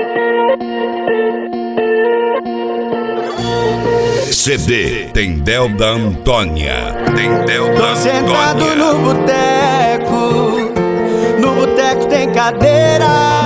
CD Tendel da Antônia. Tendel da Tô sentado Antônia. no boteco tem cadeira,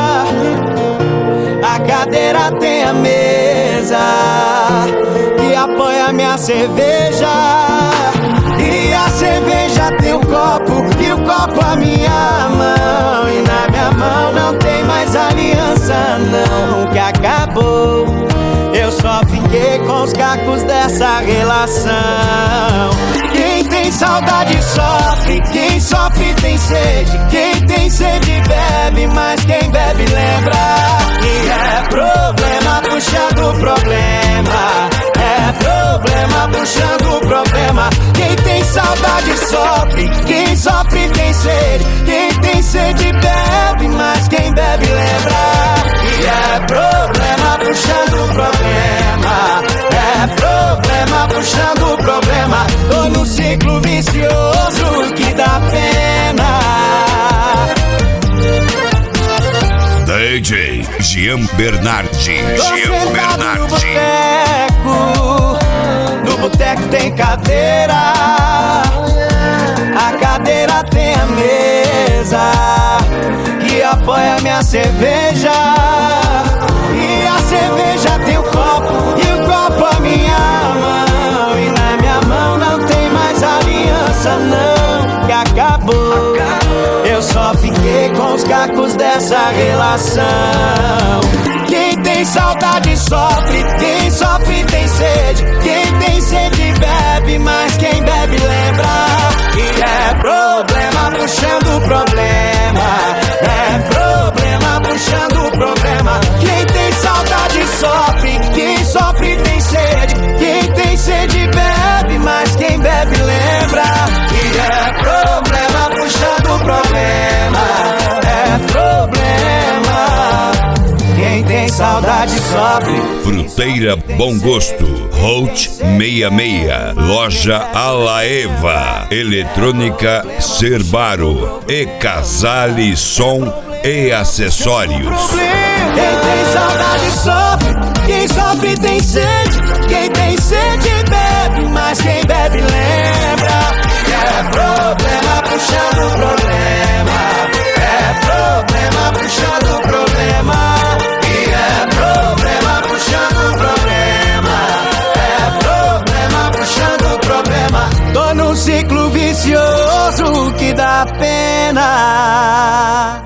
a cadeira tem a mesa que apoia minha cerveja, e a cerveja tem o copo, e o copo a minha mão, e na minha mão não tem mais aliança não, que acabou. Eu só fiquei com os cacos dessa relação. Quem tem saudade sofre, quem sofre tem sede. Quem tem sede bebe, mas quem bebe lembra. E é problema puxando problema, é problema puxando problema. Quem tem saudade sofre, quem sofre tem sede. Quem tem sede bebe, mas quem bebe lembra. E é problema puxando problema, é problema puxando problema. Tô no ciclo vicioso que dá pena. DJ Jean Bernardi. Tô Jean sentado Bernardi. no boteco tem cadeira, a cadeira tem a mesa que apoia minha cerveja, e a cerveja tem o copo, e o copo a minha mão, e na minha mão não tem mais aliança não, que acabou. Eu só fiquei com os cacos dessa relação. Quem tem saudade sofre, quem sofre tem sede. Quem tem sede bebe, mas quem bebe lembra. E é problema puxando problema, é problema puxando problema. Quem tem saudade sofre, quem sofre tem sede. Quem tem sede bebe, mas quem bebe lembra. E é problema puxando problema, é problema. Quem tem saudade sofre. Fruteira Bom Gosto, Holt 66, Loja Alaeva, Eletrônica Cerbaro e Casale Som e Acessórios. Quem tem saudade sofre, quem sofre tem sede. Quem tem sede bebe, mas quem bebe lembra. É problema puxando problema, é problema puxando problema. E é problema puxando problema, é problema puxando problema. Tô num ciclo vicioso que dá pena.